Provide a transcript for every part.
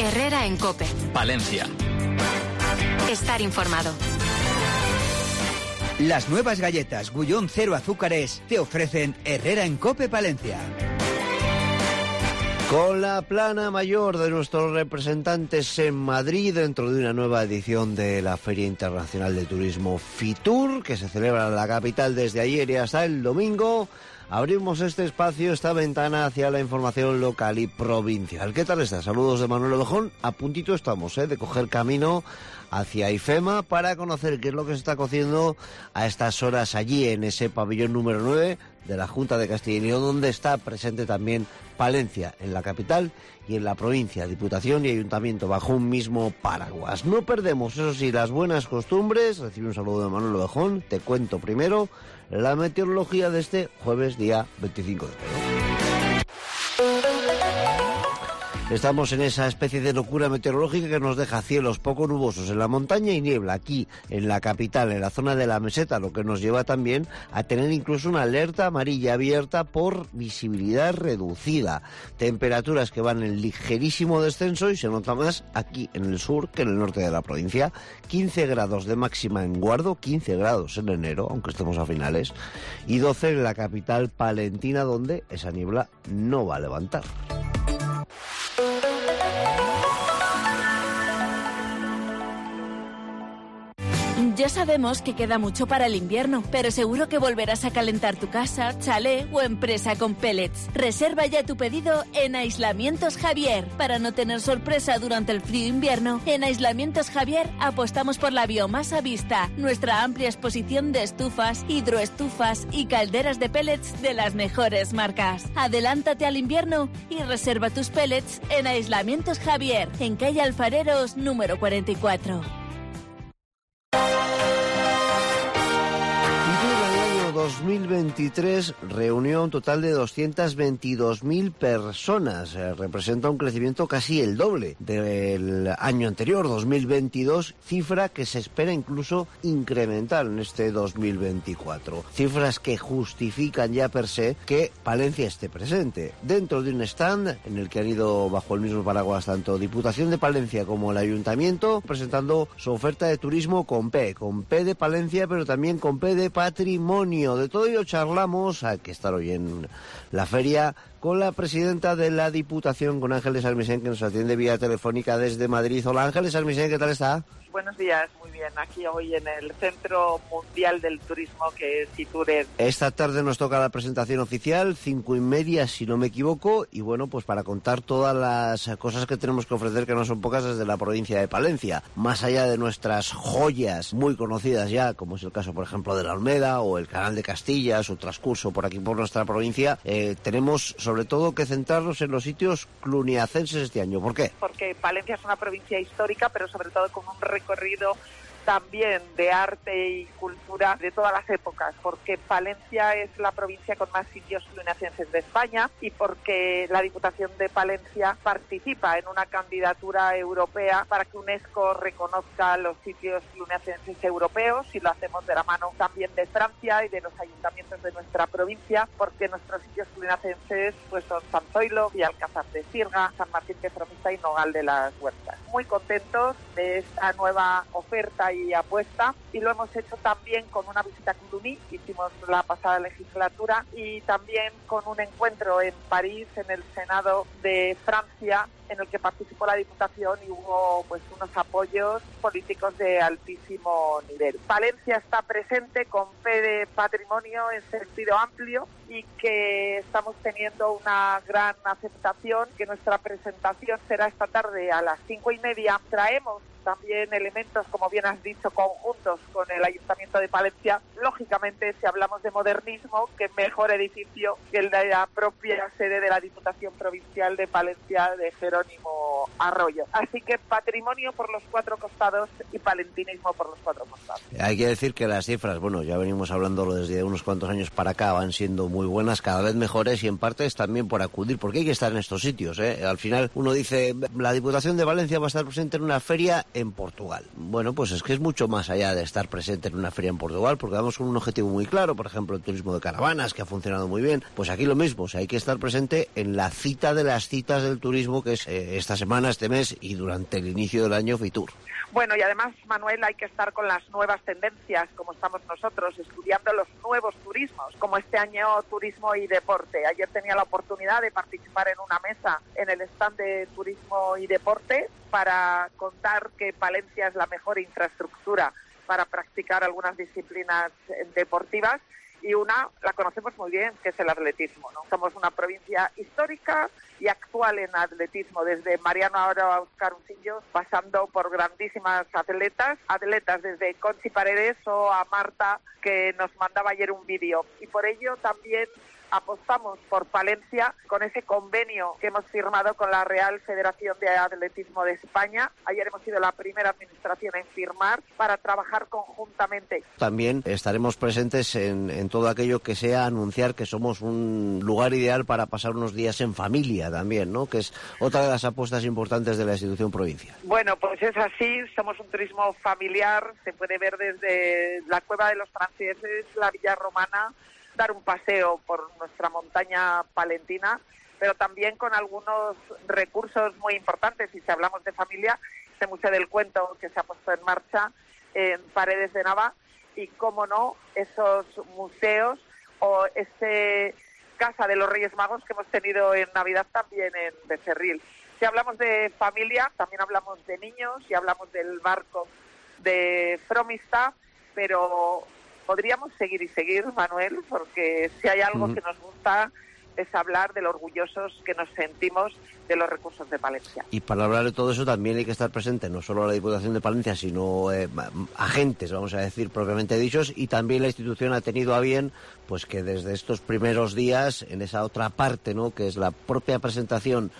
Herrera en COPE. Palencia. Estar informado. Las nuevas galletas Gullón 0 azúcares te ofrecen Herrera en COPE Palencia. Con la plana mayor de nuestros representantes en Madrid dentro de una nueva edición de la Feria Internacional de Turismo Fitur, que se celebra en la capital desde ayer y hasta el domingo, abrimos este espacio, esta ventana hacia la información local y provincial. ¿Qué tal está? Saludos de Manuel Ovejón. A puntito estamos, de coger camino hacia IFEMA para conocer qué es lo que se está cociendo a estas horas allí en ese pabellón número 9 de la Junta de Castilla y León, donde está presente también Palencia, en la capital y en la provincia, Diputación y Ayuntamiento, bajo un mismo paraguas. No perdemos, eso sí, las buenas costumbres. Recibe un saludo de Manuel Ovejón. Te cuento primero la meteorología de este jueves, día 25 de enero. Estamos en esa especie de locura meteorológica que nos deja cielos poco nubosos en la montaña y niebla aquí en la capital, en la zona de la meseta, lo que nos lleva también a tener incluso una alerta amarilla abierta por visibilidad reducida. Temperaturas que van en ligerísimo descenso y se nota más aquí en el sur que en el norte de la provincia. 15 grados de máxima en Guardo, 15 grados en enero, aunque estemos a finales, y 12 en la capital palentina, donde esa niebla no va a levantar. Ya sabemos que queda mucho para el invierno, pero seguro que volverás a calentar tu casa, chalet o empresa con pellets. Reserva ya tu pedido en Aislamientos Javier. Para no tener sorpresa durante el frío invierno, en Aislamientos Javier apostamos por la biomasa vista, nuestra amplia exposición de estufas, hidroestufas y calderas de pellets de las mejores marcas. Adelántate al invierno y reserva tus pellets en Aislamientos Javier, en calle Alfareros número 44. 2023 reunió un total de 222.000 personas. Representa un crecimiento casi el doble del año anterior, 2022, cifra que se espera incluso incrementar en este 2024. Cifras que justifican ya per se que Palencia esté presente dentro de un stand en el que han ido bajo el mismo paraguas tanto Diputación de Palencia como el Ayuntamiento, presentando su oferta de turismo con P de Palencia, pero también con P de patrimonio. De todo ello charlamos, hay que estar hoy en la feria, con la presidenta de la Diputación, con Ángeles Armisen, que nos atiende vía telefónica desde Madrid. Hola Ángeles Armisen, ¿qué tal está? Buenos días, muy bien. Aquí hoy en el Centro Mundial del Turismo, que es Fitur. Esta tarde nos toca la presentación oficial, 5:30 si no me equivoco, y bueno, pues para contar todas las cosas que tenemos que ofrecer, que no son pocas, desde la provincia de Palencia. Más allá de nuestras joyas muy conocidas ya, como es el caso, por ejemplo, de la Olmeda o el Canal de Castilla, su transcurso por aquí por nuestra provincia, tenemos sobre todo que centrarnos en los sitios cluniacenses este año. ¿Por qué? Porque Palencia es una provincia histórica, pero sobre todo con un recorrido también de arte y cultura de todas las épocas, porque Palencia es la provincia con más sitios cluniacenses de España y porque la Diputación de Palencia participa en una candidatura europea para que UNESCO reconozca los sitios cluniacenses europeos, y lo hacemos de la mano también de Francia y de los ayuntamientos de nuestra provincia, porque nuestros sitios cluniacenses pues son San Zoilo y Alcázar de Sirga, San Martín de Fromista y Nogal de las Huertas. Muy contentos de esta nueva oferta y apuesta, y lo hemos hecho también con una visita a Cluny, que hicimos la pasada legislatura, y también con un encuentro en París, en el Senado de Francia, en el que participó la Diputación y hubo pues unos apoyos políticos de altísimo nivel. Palencia está presente con P de patrimonio en sentido amplio y que estamos teniendo una gran aceptación, que nuestra presentación será esta tarde a las 5:30. Traemos también elementos, como bien has dicho, conjuntos con el Ayuntamiento de Palencia. Lógicamente, si hablamos de modernismo, qué mejor edificio que el de la propia sede de la Diputación Provincial de Palencia, de Jerónimo Arroyo. Así que patrimonio por los cuatro costados y palentinismo por los cuatro costados. Hay que decir que las cifras, bueno, ya venimos hablándolo desde unos cuantos años para acá, van siendo muy buenas, cada vez mejores, y en parte es también por acudir, porque hay que estar en estos sitios, ¿eh? Al final uno dice, la Diputación de Valencia va a estar presente en una feria en Portugal. Bueno, pues es que es mucho más allá de estar presente en una feria en Portugal, porque vamos con un objetivo muy claro, por ejemplo, el turismo de caravanas, que ha funcionado muy bien. Pues aquí lo mismo, o sea, hay que estar presente en la cita de las citas del turismo, que es esta semana, semana, este mes y durante el inicio del año Fitur. Bueno, y además, Manuel, hay que estar con las nuevas tendencias, como estamos nosotros, estudiando los nuevos turismos, como este año turismo y deporte. Ayer tenía la oportunidad de participar en una mesa en el stand de turismo y deporte para contar que Palencia es la mejor infraestructura para practicar algunas disciplinas deportivas, y una la conocemos muy bien, que es el atletismo, ¿no? Somos una provincia histórica y actual en atletismo, desde Mariano ahora a Óscar Uncillos, pasando por grandísimas atletas desde Conchi Paredes o a Marta, que nos mandaba ayer un vídeo. Y por ello también apostamos por Palencia con ese convenio que hemos firmado con la Real Federación de Atletismo de España. Ayer hemos sido la primera administración en firmar para trabajar conjuntamente. También estaremos presentes en todo aquello que sea anunciar que somos un lugar ideal para pasar unos días en familia también, ¿no? Que es otra de las apuestas importantes de la institución provincial. Bueno, pues es así, somos un turismo familiar, se puede ver desde la Cueva de los Franceses, la Villa Romana, dar un paseo por nuestra montaña palentina, pero también con algunos recursos muy importantes. Y si hablamos de familia, este Museo del Cuento que se ha puesto en marcha en Paredes de Nava, y cómo no, esos museos o este Casa de los Reyes Magos que hemos tenido en Navidad también en Becerril. Si hablamos de familia, también hablamos de niños y hablamos del barco de Fromista, pero podríamos seguir y seguir, Manuel, porque si hay algo que nos gusta es hablar de lo orgullosos que nos sentimos de los recursos de Palencia. Y para hablar de todo eso también hay que estar presente no solo la Diputación de Palencia, sino agentes, vamos a decir, propiamente dichos, y también la institución ha tenido a bien pues que desde estos primeros días, en esa otra parte, ¿no?, que es la propia presentación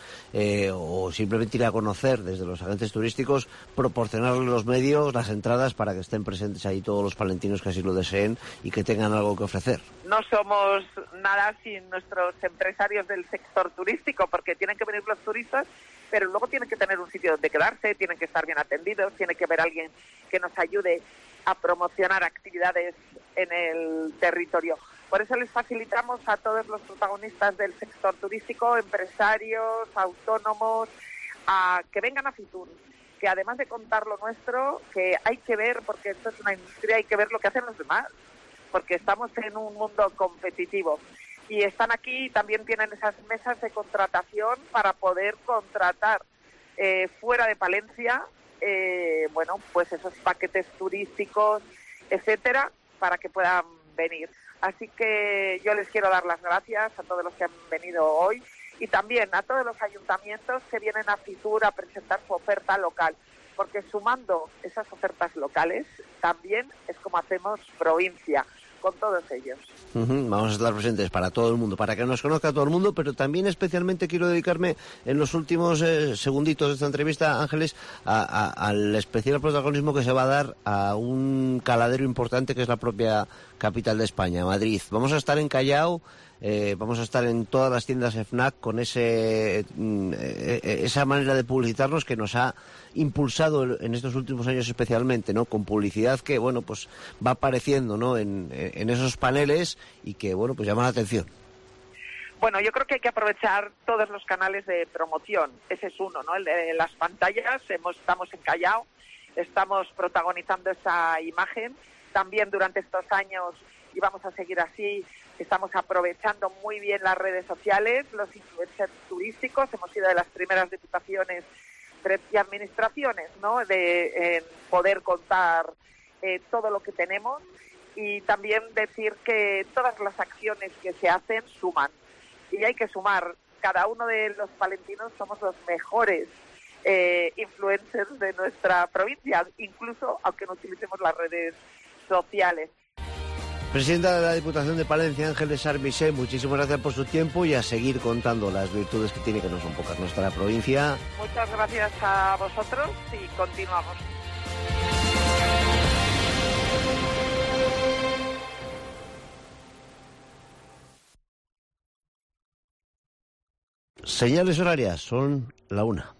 o simplemente ir a conocer desde los agentes turísticos, proporcionarles los medios, las entradas para que estén presentes ahí todos los palentinos que así lo deseen y que tengan algo que ofrecer. No somos nada sin nuestros empresarios del sector turístico, porque tienen que venir los turistas, pero luego tienen que tener un sitio donde quedarse, tienen que estar bien atendidos, tiene que haber alguien que nos ayude a promocionar actividades en el territorio. Por eso les facilitamos a todos los protagonistas del sector turístico, empresarios, autónomos, a que vengan a Fitur, que además de contar lo nuestro, que hay que ver, porque esto es una industria, hay que ver lo que hacen los demás, porque estamos en un mundo competitivo. Y están aquí, también tienen esas mesas de contratación para poder contratar fuera de Palencia, bueno, pues esos paquetes turísticos, etcétera, para que puedan venir. Así que yo les quiero dar las gracias a todos los que han venido hoy y también a todos los ayuntamientos que vienen a Fitur a presentar su oferta local, porque sumando esas ofertas locales también es como hacemos provincia, con todos ellos. Vamos a estar presentes para todo el mundo, para que nos conozca todo el mundo, pero también especialmente quiero dedicarme en los últimos segunditos de esta entrevista, Ángeles, al especial protagonismo que se va a dar a un caladero importante que es la propia capital de España, Madrid. Vamos a estar en Callao, vamos a estar en todas las tiendas FNAC con esa manera de publicitarnos que nos ha impulsado en estos últimos años especialmente, ¿no? Con publicidad que, bueno, pues va apareciendo, ¿no?, en esos paneles y que, bueno, pues llama la atención. Bueno, yo creo que hay que aprovechar todos los canales de promoción. Ese es uno, ¿no?, el de las pantallas. Estamos en Callao, estamos protagonizando esa imagen. También durante estos años, y vamos a seguir así, estamos aprovechando muy bien las redes sociales, los influencers turísticos. Hemos sido de las primeras diputaciones y administraciones, ¿no?, de poder contar todo lo que tenemos, y también decir que todas las acciones que se hacen suman, y hay que sumar. Cada uno de los palentinos somos los mejores influencers de nuestra provincia, incluso aunque no utilicemos las redes sociales. Presidenta de la Diputación de Palencia, Ángeles Armisen, muchísimas gracias por su tiempo y a seguir contando las virtudes que tiene, que no son pocas, nuestra provincia. Muchas gracias a vosotros y continuamos. Señales horarias, son la 1.